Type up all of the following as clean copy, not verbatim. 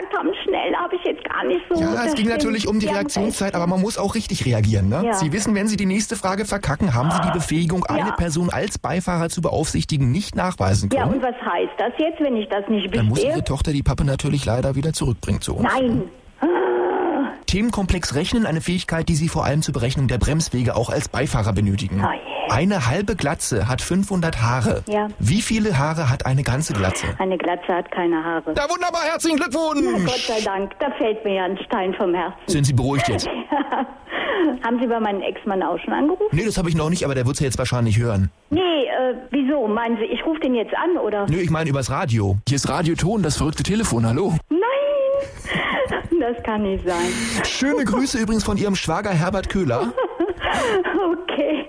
gesagt haben, schnell, habe ich jetzt gar nicht so. Ja, es ging natürlich um die Reaktionszeit, aber man muss auch richtig reagieren, ne? Ja. Sie wissen, wenn Sie die nächste Frage verkacken, haben Sie die Befähigung, eine Person als Beifahrer zu beaufsichtigen, nicht nachweisen können. Ja, und was heißt das jetzt, wenn ich das nicht Dann muss bestehe? Ihre Tochter die Pappe natürlich leider wieder zurückbringen zu uns. Nein. Themenkomplex Rechnen, eine Fähigkeit, die Sie vor allem zur Berechnung der Bremswege auch als Beifahrer benötigen. Oh je. Eine halbe Glatze hat 500 Haare. Ja. Wie viele Haare hat eine ganze Glatze? Eine Glatze hat keine Haare. Na wunderbar, herzlichen Glückwunsch! Na, Gott sei Dank, da fällt mir ja ein Stein vom Herzen. Sind Sie beruhigt jetzt? Haben Sie bei meinem Ex-Mann auch schon angerufen? Nee, das habe ich noch nicht, aber der wird es ja jetzt wahrscheinlich hören. Nee, wieso? Meinen Sie, ich rufe den jetzt an, oder? Nö, ich meine übers Radio. Hier ist Radio Ton, das verrückte Telefon, hallo. Nein, das kann nicht sein. Schöne Grüße übrigens von Ihrem Schwager Herbert Köhler. Okay.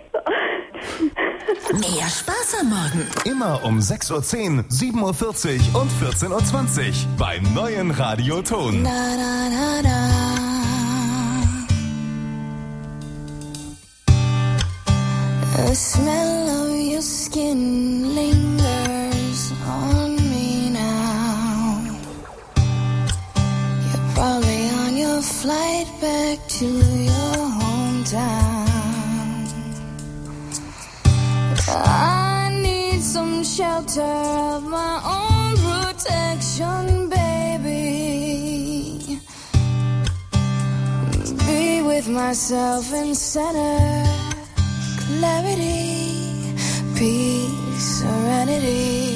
Mehr Spaß am Morgen. Immer um 6.10 Uhr, 7.40 Uhr und 14.20 Uhr beim neuen Radio Ton. Da, da, da, da. The smell of your skin lingers on me now. You're probably on your flight back to your hometown. I need some shelter of my own protection, baby. Be with myself in center. Clarity, peace, serenity.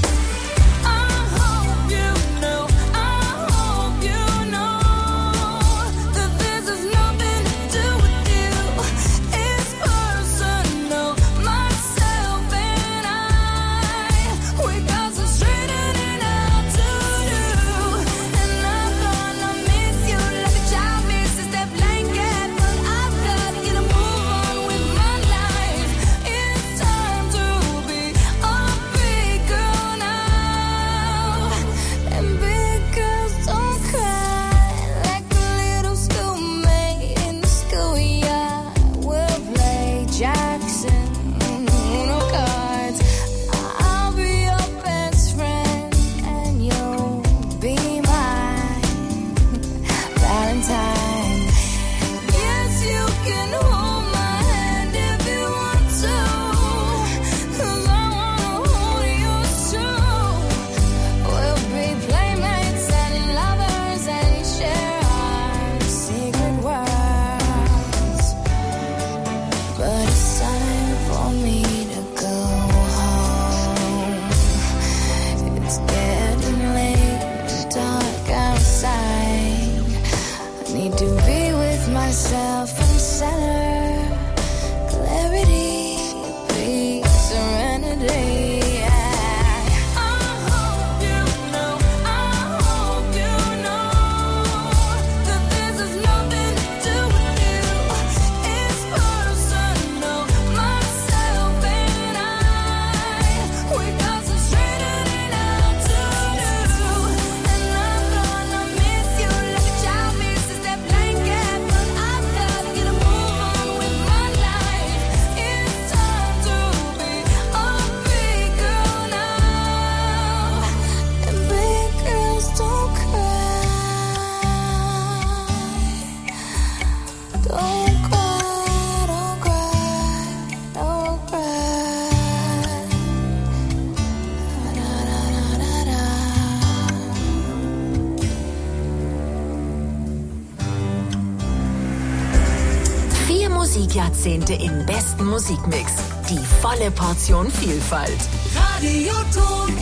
Musikjahrzehnte im besten Musikmix. Die volle Portion Vielfalt. Radio Ton.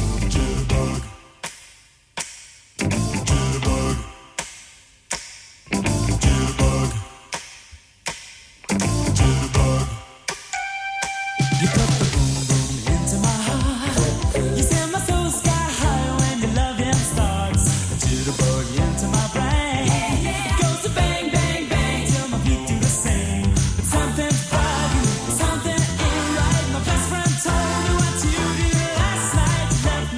Something ain't right. My best friend told me what you did last night.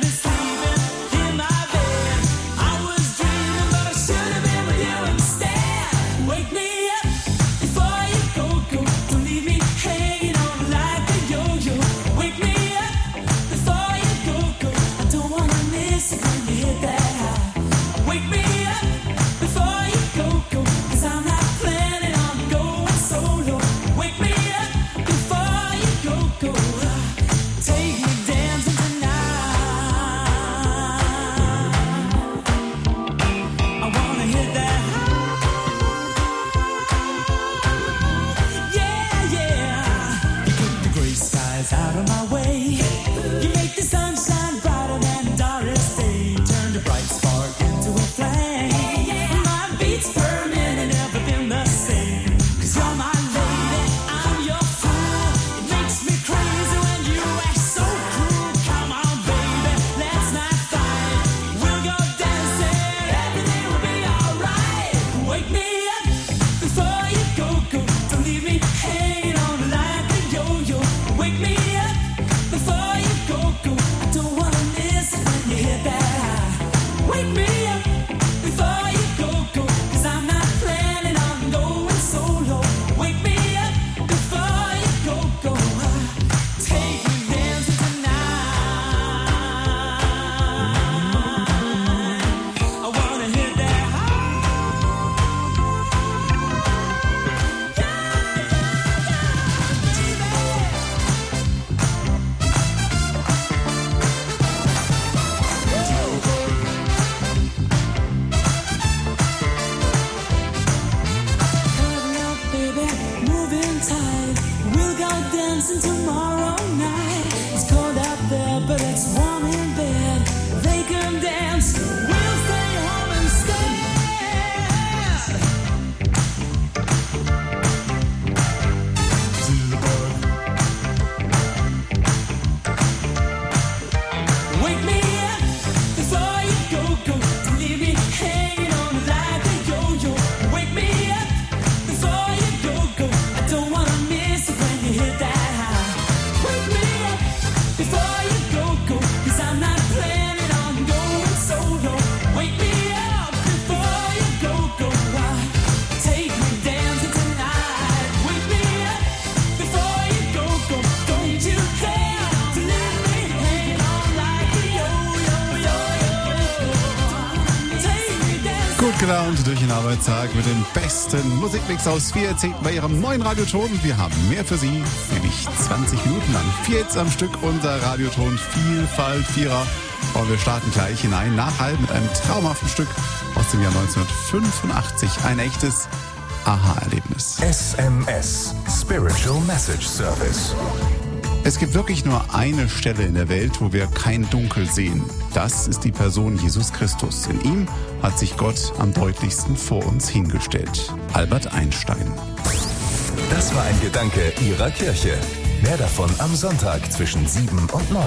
Gut gelaunt durch den Arbeitstag mit dem besten Musikmix aus 4 Jahrzehnten bei Ihrem neuen Radioton. Wir haben mehr für Sie, nämlich 20 Minuten lang. 4 Hits am Stück, unser Radioton Vielfalt Vierer. Und wir starten gleich hinein nach halb mit einem traumhaften Stück aus dem Jahr 1985. Ein echtes Aha-Erlebnis. SMS, Spiritual Message Service. Es gibt wirklich nur eine Stelle in der Welt, wo wir kein Dunkel sehen. Das ist die Person Jesus Christus. In ihm hat sich Gott am deutlichsten vor uns hingestellt. Albert Einstein. Das war ein Gedanke Ihrer Kirche. Mehr davon am Sonntag zwischen 7 und 9.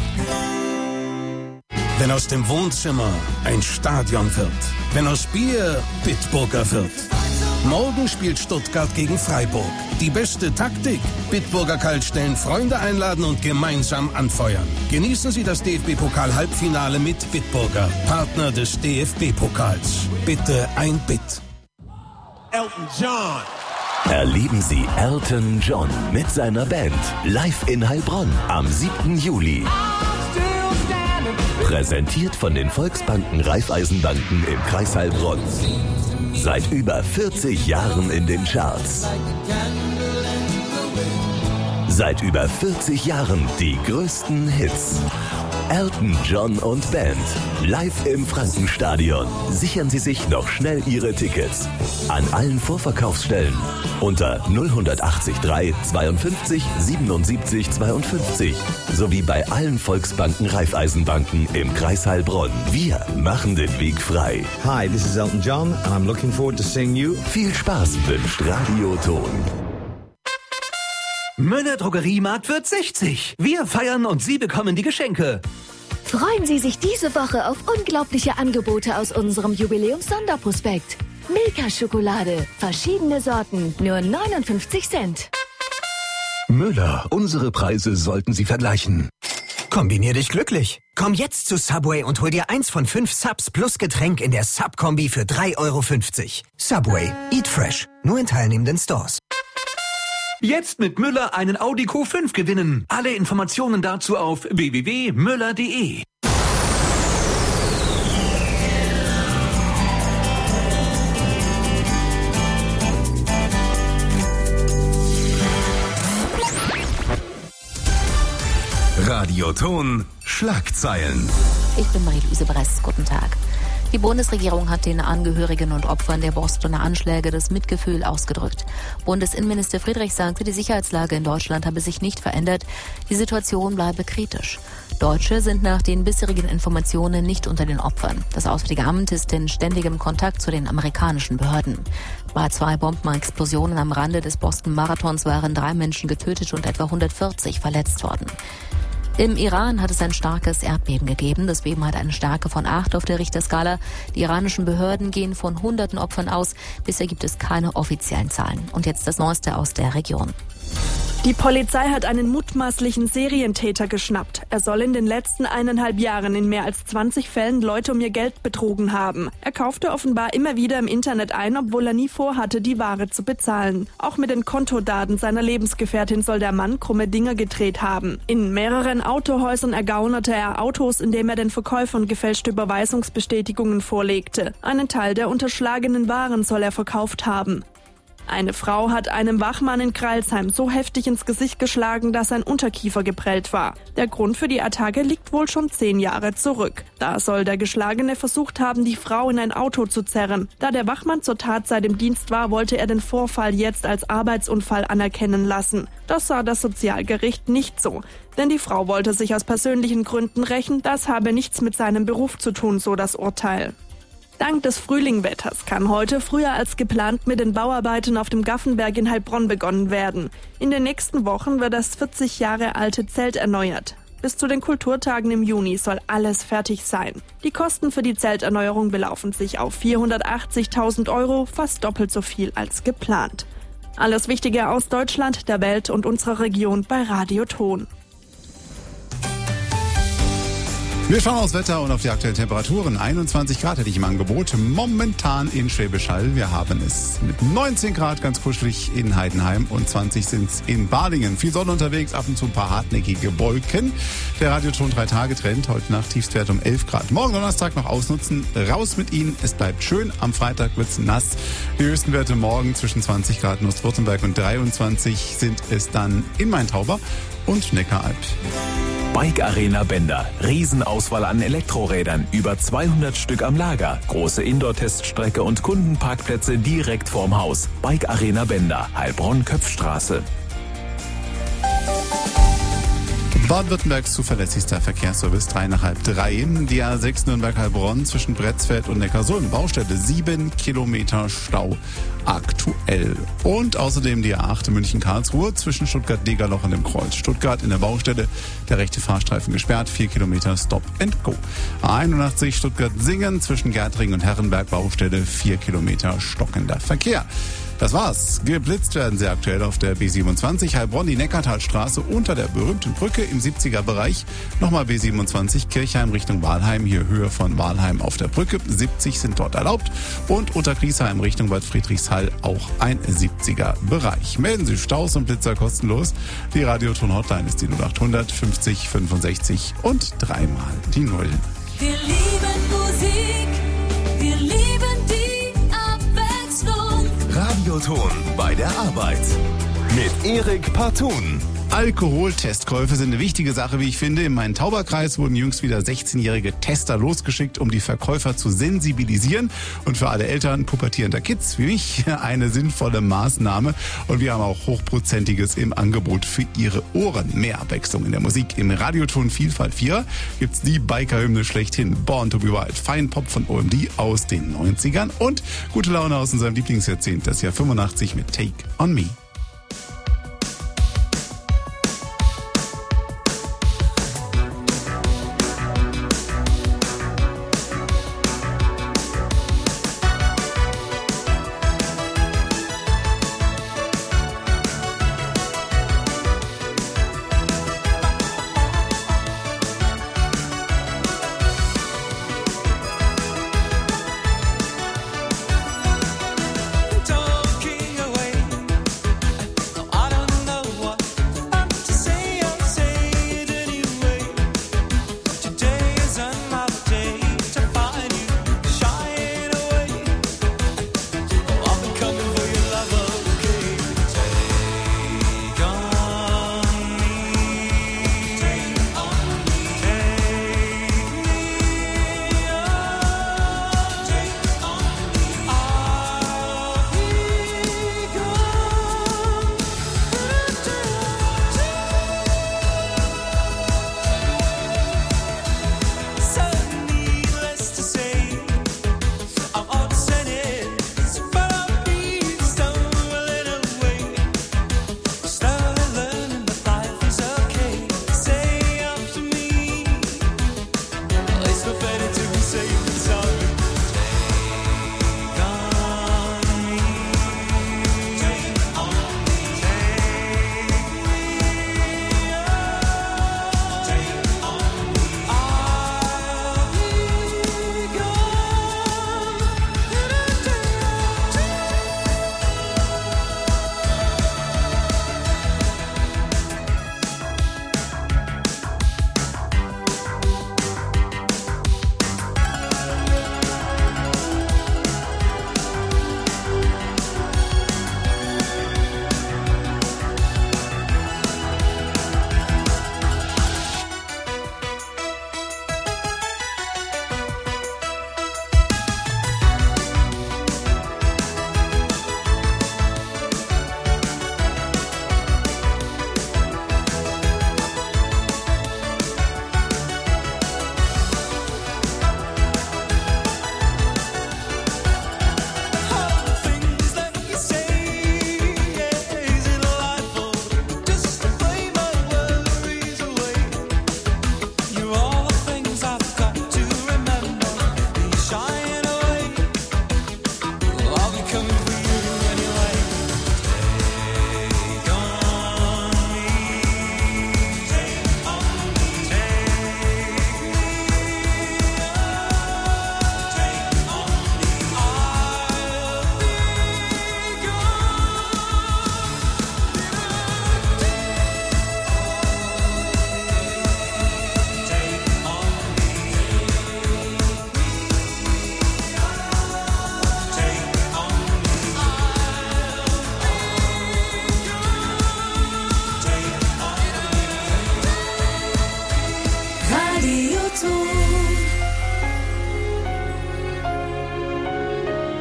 Wenn aus dem Wohnzimmer ein Stadion wird, wenn aus Bier Bitburger wird. Morgen spielt Stuttgart gegen Freiburg. Die beste Taktik? Bitburger Kaltstellen, Freunde einladen und gemeinsam anfeuern. Genießen Sie das DFB-Pokal-Halbfinale mit Bitburger, Partner des DFB-Pokals. Bitte ein Bit. Elton John. Erleben Sie Elton John mit seiner Band live in Heilbronn am 7. Juli. Präsentiert von den Volksbanken Raiffeisenbanken im Kreis Heilbronn. Seit über 40 Jahren in den Charts. Seit über 40 Jahren die größten Hits. Elton John und Band. Live im Frankenstadion. Sichern Sie sich noch schnell Ihre Tickets. An allen Vorverkaufsstellen. Unter 0180 3 52 77 52. Sowie bei allen Volksbanken Raiffeisenbanken im Kreis Heilbronn. Wir machen den Weg frei. Hi, this is Elton John and I'm looking forward to seeing you. Viel Spaß wünscht Radioton. Müller Drogeriemarkt wird 60. Wir feiern und Sie bekommen die Geschenke. Freuen Sie sich diese Woche auf unglaubliche Angebote aus unserem Jubiläums-Sonderprospekt. Milka-Schokolade, verschiedene Sorten, nur 59 Cent. Müller, unsere Preise sollten Sie vergleichen. Kombinier dich glücklich. Komm jetzt zu Subway und hol dir 1 von 5 Subs plus Getränk in der Sub-Kombi für 3,50 €. Subway, eat fresh. Nur in teilnehmenden Stores. Jetzt mit Müller einen Audi Q5 gewinnen. Alle Informationen dazu auf www.müller.de. Radioton Schlagzeilen. Ich bin Marie-Louise Bress. Guten Tag. Die Bundesregierung hat den Angehörigen und Opfern der Bostoner Anschläge das Mitgefühl ausgedrückt. Bundesinnenminister Friedrich sagte, die Sicherheitslage in Deutschland habe sich nicht verändert. Die Situation bleibe kritisch. Deutsche sind nach den bisherigen Informationen nicht unter den Opfern. Das Auswärtige Amt ist in ständigem Kontakt zu den amerikanischen Behörden. Bei 2 Bombenexplosionen am Rande des Boston-Marathons waren 3 Menschen getötet und etwa 140 verletzt worden. Im Iran hat es ein starkes Erdbeben gegeben. Das Beben hat eine Stärke von 8 auf der Richterskala. Die iranischen Behörden gehen von hunderten Opfern aus. Bisher gibt es keine offiziellen Zahlen. Und jetzt das Neueste aus der Region. Die Polizei hat einen mutmaßlichen Serientäter geschnappt. Er soll in den letzten 1,5 Jahren in mehr als 20 Fällen Leute um ihr Geld betrogen haben. Er kaufte offenbar immer wieder im Internet ein, obwohl er nie vorhatte, die Ware zu bezahlen. Auch mit den Kontodaten seiner Lebensgefährtin soll der Mann krumme Dinge gedreht haben. In mehreren Autohäusern ergaunerte er Autos, indem er den Verkäufern gefälschte Überweisungsbestätigungen vorlegte. Einen Teil der unterschlagenen Waren soll er verkauft haben. Eine Frau hat einem Wachmann in Crailsheim so heftig ins Gesicht geschlagen, dass sein Unterkiefer geprellt war. Der Grund für die Attacke liegt wohl schon 10 Jahre zurück. Da soll der Geschlagene versucht haben, die Frau in ein Auto zu zerren. Da der Wachmann zur Tatzeit im Dienst war, wollte er den Vorfall jetzt als Arbeitsunfall anerkennen lassen. Das sah das Sozialgericht nicht so. Denn die Frau wollte sich aus persönlichen Gründen rächen, das habe nichts mit seinem Beruf zu tun, so das Urteil. Dank des Frühlingwetters kann heute früher als geplant mit den Bauarbeiten auf dem Gaffenberg in Heilbronn begonnen werden. In den nächsten Wochen wird das 40 Jahre alte Zelt erneuert. Bis zu den Kulturtagen im Juni soll alles fertig sein. Die Kosten für die Zelterneuerung belaufen sich auf 480.000 €, fast doppelt so viel als geplant. Alles Wichtige aus Deutschland, der Welt und unserer Region bei Radioton. Wir schauen aufs Wetter und auf die aktuellen Temperaturen. 21 Grad hätte ich im Angebot. Momentan in Schwäbisch Hall. Wir haben es mit 19 Grad ganz kuschelig in Heidenheim und 20 sind es in Balingen. Viel Sonne unterwegs, ab und zu ein paar hartnäckige Wolken. Der Radioton 3-Tage-Trend. Heute Nacht Tiefstwert um 11 Grad. Morgen Donnerstag noch ausnutzen. Raus mit Ihnen. Es bleibt schön. Am Freitag wird es nass. Die höchsten Werte morgen zwischen 20 Grad in Ostwürttemberg und 23 sind es dann in Main-Tauber und Neckaralb. Bike Arena Bender. Riesenauswahl an Elektrorädern. Über 200 Stück am Lager. Große Indoor-Teststrecke und Kundenparkplätze direkt vorm Haus. Bike Arena Bender. Heilbronn-Köpfstraße. Baden-Württembergs zuverlässigster Verkehrsservice 3 nach halb 3. Die A6 Nürnberg-Heilbronn zwischen Bretzfeld und Neckarsulm. Baustelle 7 Kilometer Stau aktuell. Und außerdem die A8 München-Karlsruhe zwischen Stuttgart-Degerloch und dem Kreuz. Stuttgart in der Baustelle, der rechte Fahrstreifen gesperrt, 4 Kilometer Stop and Go. A81 Stuttgart-Singen zwischen Gärtring und Herrenberg. Baustelle 4 Kilometer stockender Verkehr. Das war's. Geblitzt werden sie aktuell auf der B27 Heilbronn, die Neckartalstraße unter der berühmten Brücke im 70er-Bereich. Nochmal B27 Kirchheim Richtung Walheim, hier Höhe von Walheim auf der Brücke. 70 sind dort erlaubt. Und unter Griesheim Richtung Bad Friedrichshall auch ein 70er-Bereich. Melden Sie Staus und Blitzer kostenlos. Die Radioton-Hotline ist die 0800 50 65 und dreimal die 0. Wir lieben Musik, wir lieben die Abwechslung. Radioton bei der Arbeit mit Erik Partun. Alkoholtestkäufe sind eine wichtige Sache, wie ich finde. In meinem Tauberkreis wurden jüngst wieder 16-jährige Tester losgeschickt, um die Verkäufer zu sensibilisieren. Und für alle Eltern pubertierender Kids wie mich eine sinnvolle Maßnahme. Und wir haben auch Hochprozentiges im Angebot für Ihre Ohren. Mehr Abwechslung in der Musik. Im Radioton Vielfalt 4 gibt's die Biker-Hymne schlechthin. Born to be Wild. Feinpop von OMD aus den 90ern. Und gute Laune aus unserem Lieblingsjahrzehnt, das Jahr 85 mit Take on Me.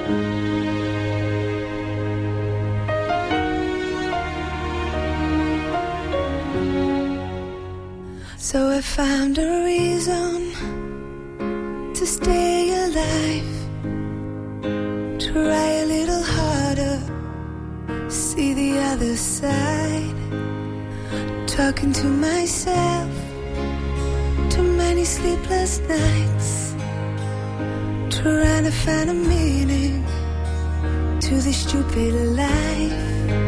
So I found a reason to stay alive. Try a little harder, see the other side. Talking to myself, too many sleepless nights. Trying to find a meaning to this stupid life.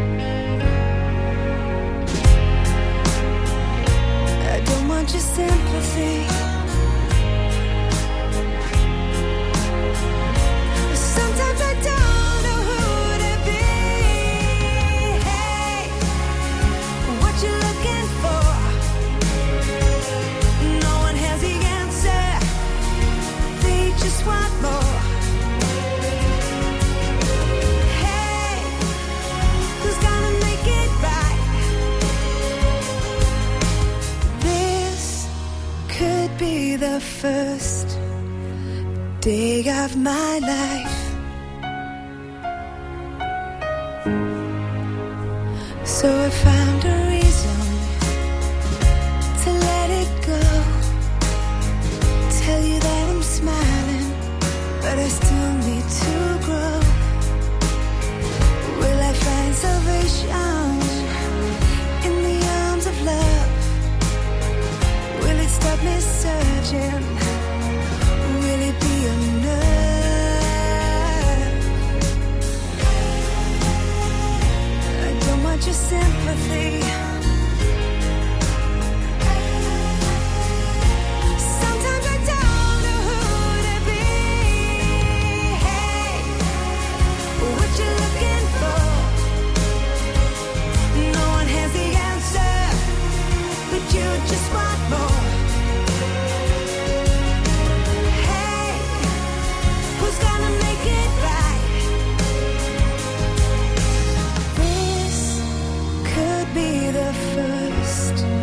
I don't want your sympathy. Sometimes I don't know who to be. Hey, what you looking for? No one has the answer. They just want more. Hey, who's gonna make it right? This could be the first day of my life. So I found a reason to let it go. Tell you that I'm smiling, but I still need to grow. Will I find salvation in the arms of love? Will it stop me searching